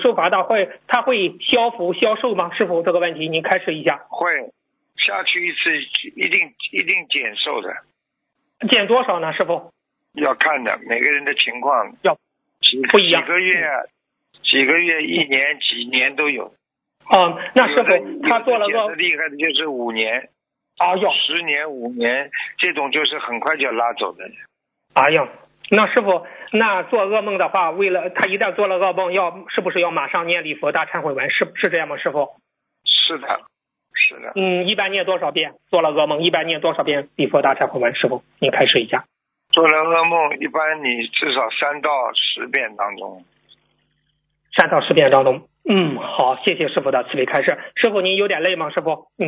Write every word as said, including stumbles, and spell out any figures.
受罚的会，他会消福消寿吗？师傅，这个问题您开示一下。 会下去一次，一定一定减寿的。 减多少呢，师傅？ 要看的，每个人的情况要几不一样。 几个月、嗯、几个月、一年、几年都有。 哦，那师傅他做了个减的厉害的就是五年。 哎呦， 十年、五年，这种就是很快就要拉走的。 哎呀，那师傅，那做噩梦的话，为了他一旦做了噩梦，要是不是要马上念礼佛大忏悔文？是是这样吗，师傅？ 是的，是的。 嗯，一般念多少遍？做了噩梦，一般念多少遍礼佛大忏悔文？师傅，您开示一下。 做了噩梦，一般你至少三到十遍当中。 三到十遍当中。嗯，好，谢谢师傅的慈悲开示。师傅，您有点累吗？师傅，嗯。